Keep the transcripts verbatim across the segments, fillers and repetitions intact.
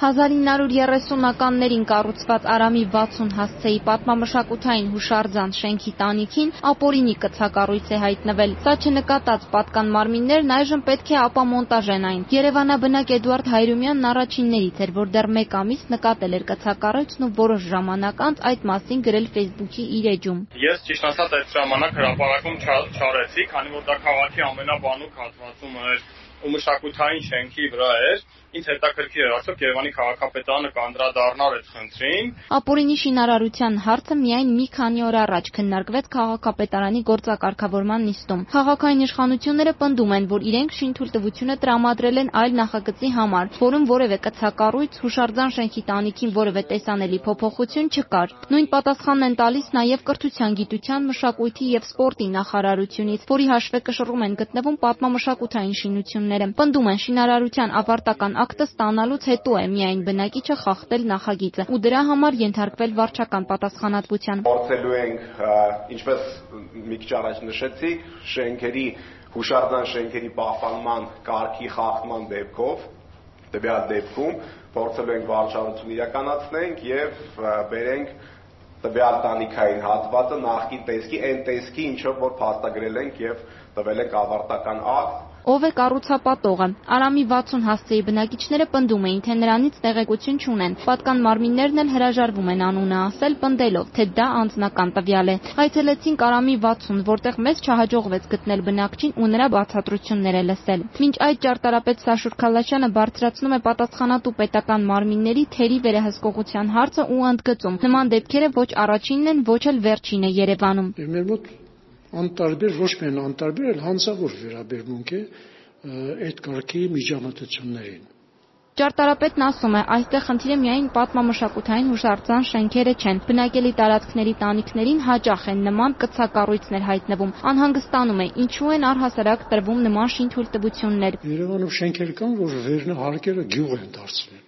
հազար ինը հարյուր երեսունականներին կառուցված Արամի վաթսուն հասցեի պատմամշակութային հուշարձան շենքի տանիքին ապօրինի կցակառույց է հայտնվել։ Սա չնկատած պատկան մարմիններն այժմ պետք է ապամոնտաժեն այն։ Երևանաբնակ Էդուարդ Հայրումյանն առաջիններից էր, որ դեռ մեկ ամիս նկատել էր կցակառույցն ու որոշ ժամանակ անց այդ մասին գրել Facebook-ի իր էջում։ Ես ճիշտ ասած այդ ժամանակ հրապարակում չարեցի, քանի որ դա քաղաքի ամենաբանուկ հատվածում էր ու մշակութային շենքի վրա էր, ինձ հետաքրքիր էր արդյոք Երևանի քաղաքապետարանը կանդրադառնար այդ խնդրին։ Ապօրինի շինարարության հարցը միայն մի քանի օր առաջ քննարկվեց քաղաքապետարանի գործակարգավորման նիստում։ Քաղաքային իշխանությունները պնդում են, որ իրենք շինթույլտվությունը տրամադրել են այլ նախագծի համար, որում որևէ կցակառույց, հուշարձան շենքի տանիքին որևէ տեսանելի փոփոխություն չկար։ Նույն պատասխանն են տալիս նաև կրթության, գիտության, մշակույթի եւ սպորտի նախարարությունից, որի հաշվեկշռում են գտնվում պատմամշակութային շինությունները։ Պնդում են շինարարության ավարտական ակտը ստանալուց հետո է միայն բնակիչը խախտել նախագիծը ու դրա համար ենթարկվել վարչական պատասխանատվության։ Փորձելու ենք, ինչպես մի քիչ առաջ նշեցիք, շենքերի հուշարձան շենքերի պահպանման կարգի խախտման դեպքով, տվյալ դեպքում փորձելու ենք վարչարություն իրականացնենք եւ բերենք տվյալ տանիքային հատվածը նախկին տեսքի, այն տեսքի, ինչով որ փաստագրել ենք եւ տվել ենք ավարտական ակտ։ Ով է կառուցապատողը։ Արամի վաթսուն հասցեի բնակիչները պնդում էին, թե նրանից տեղեկություն չունեն։ Պատկան մարմիններն էլ հրաժարվում են անունը ասել, պնդելով, թե դա անձնական տվյալ է։ Այցելեցինք Արամի վաթսուն, որտեղ մեզ չհաջողվեց գտնել բնակչին ու նրա բացատրությունները լսել։ Մինչ այդ ճարտարապետ Սաշուր Քալաշյանը բարձրացնում է պատասխանատու պետական մարմինների թերի վերահսկողության հարցը ու ընդգծում. նման դեպքերը ոչ առաջինն են, ոչ էլ վերջինը Երևանում։ Անտարբեր, ոչ միայն անտարբեր, այլ հանցավոր վերաբերմունք է այդ կարգի միջամտություններին։ Ճարտարապետն ասում է, այստեղ խնդիրը միայն պատմամշակութային հուշարձան շենքերը չեն։ Բնակելի տարածքների տանիքներին հաճախ են նման կցակառույցներ հայտնվում։ Անհանգստանում է, ինչու են առհասարակ տրվում նման շինթույլտվություններ։ Երևանում շենքեր կան, որ վերնահարկերը գյուղ են դարձրել։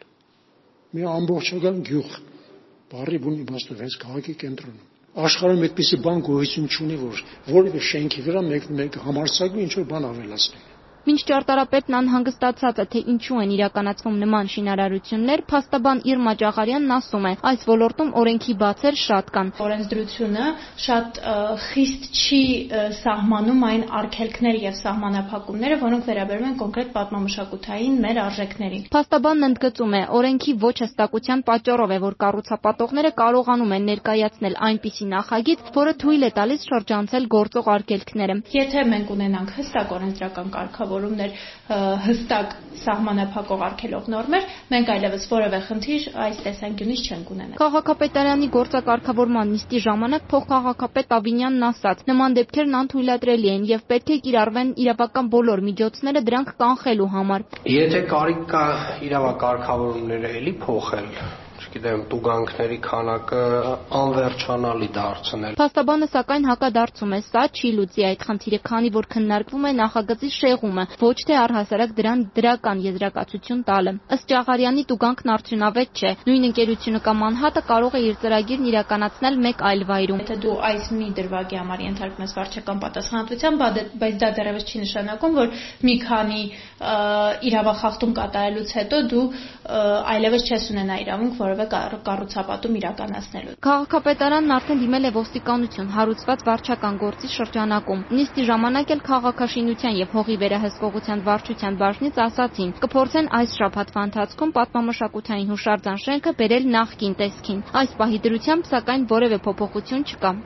Մի ամբողջական գյուղ, բառի բուն իմաստով, հենց քաղաքի կենտրոնում։ Աշխարհում այդպիսի բան գոյություն չունի, որ որևէ շենքի վրա մեկ համարձակվի ինչ որ բան ավելացնի։ Մինչ ճարտարապետն անհանգստացած է, թե ինչու են իրականացվում նման շինարարություններ, փաստաբան Իրմա Ճաղարյանն ասում է, այս ոլորտում օրենքի բացեր շատ կան։ Օրենսդրությունը շատ խիստ չի սահմանում այն արգելքներ եւ սահմանափակումները, որոնք վերաբերում են կոնկրետ պատմամշակութային մեր արժեքներին։ Փաստաբանն ընդգծում է, օրենքի ոչ հստակության պատճառով է, որ կառուցապատողները կարողանում են ներկայացնել այնպիսի նախագիծ, որը թույլ է տալիս շրջանցել գործող արգելքները։ Եթե մենք ունենանք հստակ օրենսդրական կարգավորումներ, հստակ սահմանափակող արգելող նորմեր, մենք այլևս որևէ խնդիր այս տեսանկյունից չենք ունենա։ Քաղաքապետարանի գործակարգավորման նիստի ժամանակ փոխքաղաքապետ Ավինյանն ասաց. նման դեպքերն անթույլատրելի են եւ պետք է կիրառվեն իրավական բոլոր միջոցները դրանք կանխելու համար։ Եթե կարիք կա իրավակարգավորումները էլի փոխել, չգիտեմ, տուգանքների քանակը անվերջանալի դարձնել։ Փաստաբանը սակայն հակադարձում է, սա չի լուծի այդ խնդիրը, քանի որ քննարկվում է նախագծի շեղումը, ոչ թե առհասարակ դրան դրական եզրակացություն տալը։ Ըստ Ճաղարյանի տուգանքն արդյունավետ չէ։ Նույն ընկերությունը կամ անհատը կարող է իր ծրագիրն իրականացնել մեկ այլ վայրում։ Եթե դու այս մի դրվագի համար ենթարկում ես վարչական պատասխանատվության, բայց դա դեռևս չի նշանակում, որ մի քանի իրավախախտում կատարելուց հետո դու այլևս չես ունենա իրավունք որևէ կառուցապատում իրականացնելու։ Քաղաքապետարանն արդեն դիմել է ոստիկանություն հարուցված վարչական գործի շրջանակում։ Նիստի ժամանակ էլ քաղաքաշինության եւ հողի վերահսկողության վարչության բաժնից ասացին, կփորձեն այս շաբաթվա ընթացքում պատմամշակութային հուշարձան շենքը բերել նախկին տեսքին։ Այս պահի դրությամբ սակայն որևէ փոփոխություն չկա։